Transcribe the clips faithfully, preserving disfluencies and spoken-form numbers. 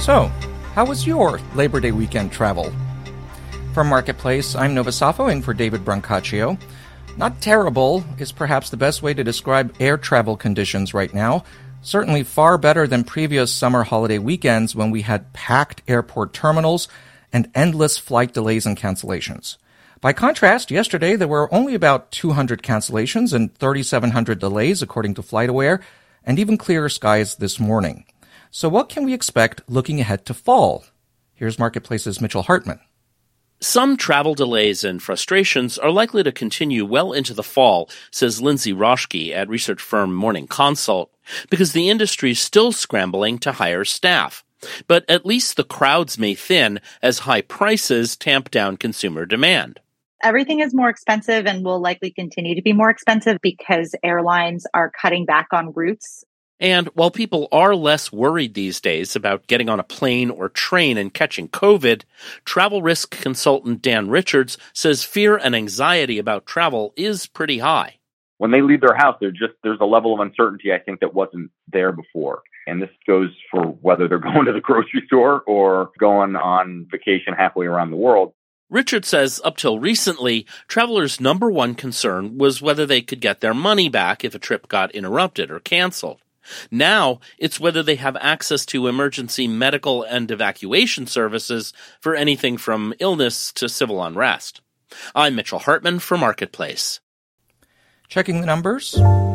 So, how was your Labor Day weekend travel? From Marketplace, I'm Nova Safo in for David Brancaccio. Not terrible is perhaps the best way to describe air travel conditions right now. Certainly far better than previous summer holiday weekends when we had packed airport terminals and endless flight delays and cancellations. By contrast, yesterday there were only about two hundred cancellations and thirty-seven hundred delays according to FlightAware, and even clearer skies this morning. So what can we expect looking ahead to fall? Here's Marketplace's Mitchell Hartman. Some travel delays and frustrations are likely to continue well into the fall, says Lindsay Roschke at research firm Morning Consult, because the industry is still scrambling to hire staff. But at least the crowds may thin as high prices tamp down consumer demand. Everything is more expensive and will likely continue to be more expensive because airlines are cutting back on routes. And while people are less worried these days about getting on a plane or train and catching COVID, travel risk consultant Dan Richards says fear and anxiety about travel is pretty high. When they leave their house, they're just, there's a level of uncertainty, I think, that wasn't there before. And this goes for whether they're going to the grocery store or going on vacation halfway around the world. Richard says up till recently, travelers' number one concern was whether they could get their money back if a trip got interrupted or canceled. Now, it's whether they have access to emergency medical and evacuation services for anything from illness to civil unrest. I'm Mitchell Hartman for Marketplace. Checking the numbers.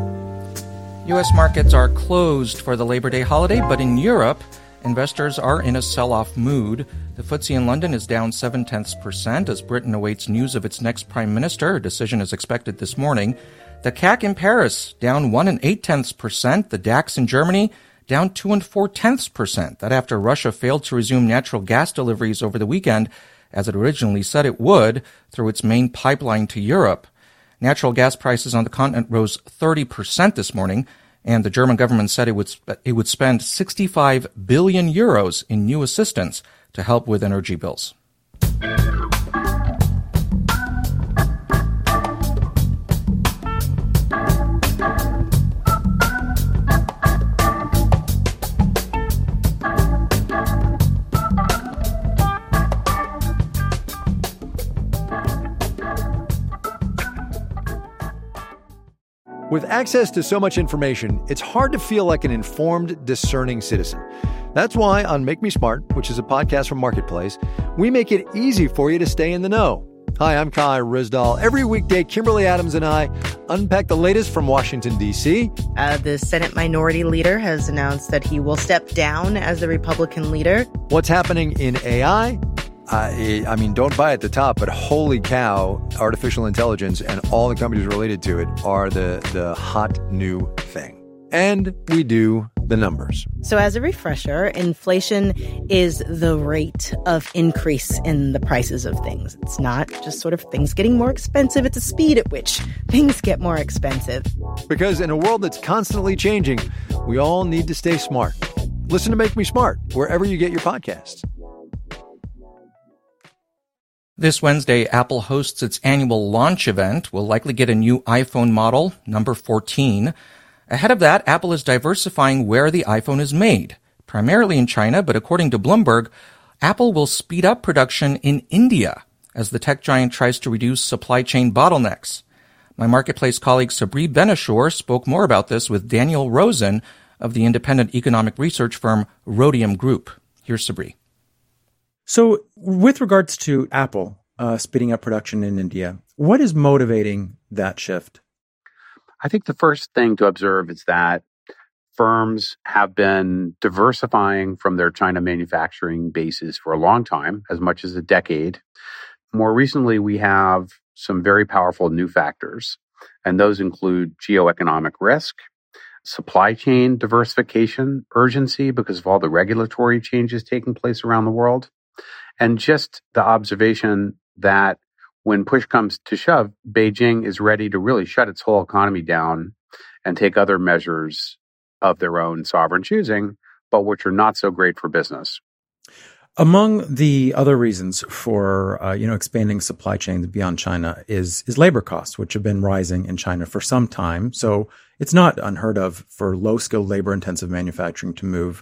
U S markets are closed for the Labor Day holiday, but in Europe, investors are in a sell-off mood. The F T S E in London is down seven-tenths percent as Britain awaits news of its next prime minister. A decision is expected this morning. The C A C in Paris down one and eight-tenths percent. The DAX in Germany down two and four-tenths percent. That after Russia failed to resume natural gas deliveries over the weekend, as it originally said it would, through its main pipeline to Europe. Natural gas prices on the continent rose thirty percent this morning, and the German government said it would sp- it would spend sixty-five billion euros in new assistance to help with energy bills. With access to so much information, it's hard to feel like an informed, discerning citizen. That's why on Make Me Smart, which is a podcast from Marketplace, we make it easy for you to stay in the know. Hi, I'm Kai Rizdal. Every weekday, Kimberly Adams and I unpack the latest from Washington, D C. Uh, the Senate Minority Leader has announced that he will step down as the Republican leader. What's happening in A I? Uh, I mean, don't buy at the top, but holy cow, artificial intelligence and all the companies related to it are the, the hot new thing. And we do the numbers. So as a refresher, inflation is the rate of increase in the prices of things. It's not just sort of things getting more expensive. It's the speed at which things get more expensive. Because in a world that's constantly changing, we all need to stay smart. Listen to Make Me Smart wherever you get your podcasts. This Wednesday, Apple hosts its annual launch event. We'll likely get a new iPhone model, number fourteen. Ahead of that, Apple is diversifying where the iPhone is made, primarily in China, but according to Bloomberg, Apple will speed up production in India as the tech giant tries to reduce supply chain bottlenecks. My Marketplace colleague Sabri Benishore spoke more about this with Daniel Rosen of the independent economic research firm Rhodium Group. Here's Sabri. So with regards to Apple uh, speeding up production in India, what is motivating that shift? I think the first thing to observe is that firms have been diversifying from their China manufacturing bases for a long time, as much as a decade. More recently, we have some very powerful new factors, and those include geoeconomic risk, supply chain diversification, urgency because of all the regulatory changes taking place around the world, and just the observation that when push comes to shove, Beijing is ready to really shut its whole economy down and take other measures of their own sovereign choosing, but which are not so great for business. Among the other reasons for uh, you know expanding supply chains beyond China is is labor costs, which have been rising in China for some time. So it's not unheard of for low-skilled, labor-intensive manufacturing to move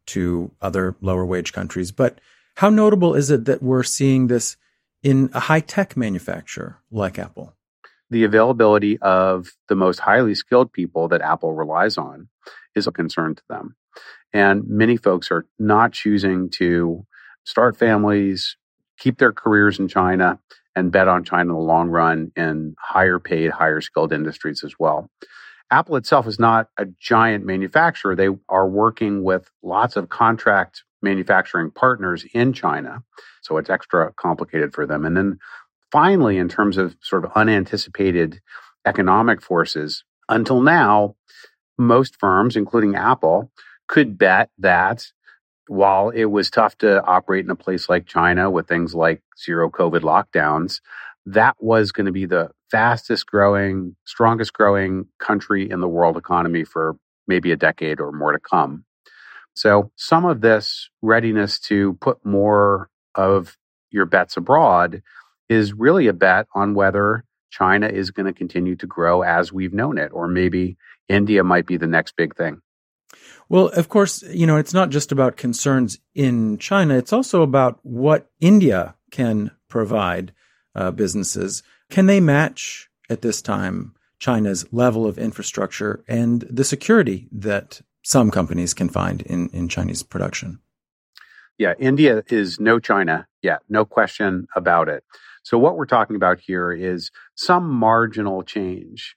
to other lower wage countries. But how notable is it that we're seeing this in a high-tech manufacturer like Apple? The availability of the most highly skilled people that Apple relies on is a concern to them. And many folks are not choosing to start families, keep their careers in China, and bet on China in the long run in higher paid, higher skilled industries as well. Apple itself is not a giant manufacturer. They are working with lots of contract manufacturing partners in China. So it's extra complicated for them. And then finally, in terms of sort of unanticipated economic forces, until now, most firms, including Apple, could bet that while it was tough to operate in a place like China with things like zero COVID lockdowns, that was going to be the fastest growing, strongest growing country in the world economy for maybe a decade or more to come. So some of this readiness to put more of your bets abroad is really a bet on whether China is going to continue to grow as we've known it, or maybe India might be the next big thing. Well, of course, you know, it's not just about concerns in China. It's also about what India can provide uh, businesses. Can they match at this time China's level of infrastructure and the security that some companies can find in, in Chinese production? Yeah, India is no China yet, no question about it. So what we're talking about here is some marginal change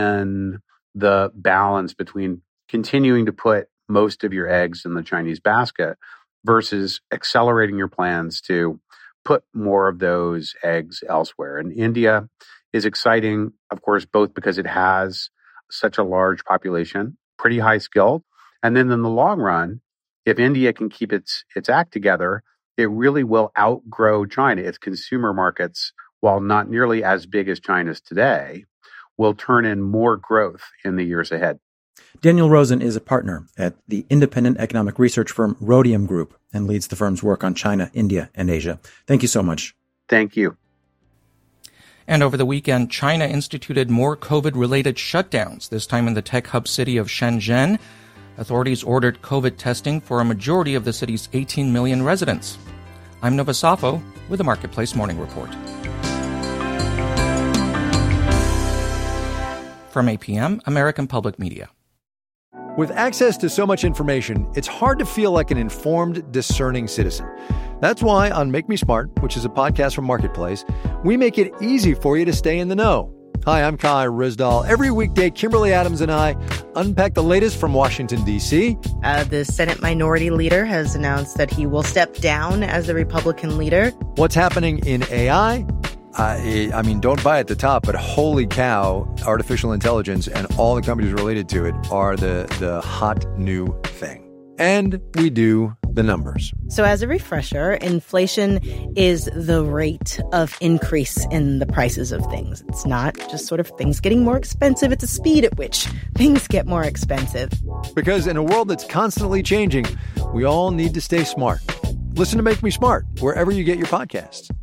in the balance between continuing to put most of your eggs in the Chinese basket versus accelerating your plans to put more of those eggs elsewhere. And India is exciting, of course, both because it has such a large population, pretty high skilled. And then in the long run, if India can keep its its act together, it really will outgrow China. Its consumer markets, while not nearly as big as China's today, will turn in more growth in the years ahead. Daniel Rosen is a partner at the independent economic research firm Rhodium Group and leads the firm's work on China, India, and Asia. Thank you so much. Thank you. And over the weekend, China instituted more COVID-related shutdowns, this time in the tech hub city of Shenzhen. Authorities ordered COVID testing for a majority of the city's eighteen million residents. I'm Nova Safo with the Marketplace Morning Report. From A P M, American Public Media. With access to so much information, it's hard to feel like an informed, discerning citizen. That's why on Make Me Smart, which is a podcast from Marketplace, we make it easy for you to stay in the know. Hi, I'm Kai Rizdal. Every weekday, Kimberly Adams and I unpack the latest from Washington, D C. Uh, the Senate Minority Leader has announced that he will step down as the Republican leader. What's happening in A I? Uh, I mean, don't buy at the top, but holy cow, artificial intelligence and all the companies related to it are the, the hot new thing. And we do the numbers. So as a refresher, inflation is the rate of increase in the prices of things. It's not just sort of things getting more expensive. It's the speed at which things get more expensive. Because in a world that's constantly changing, we all need to stay smart. Listen to Make Me Smart wherever you get your podcasts.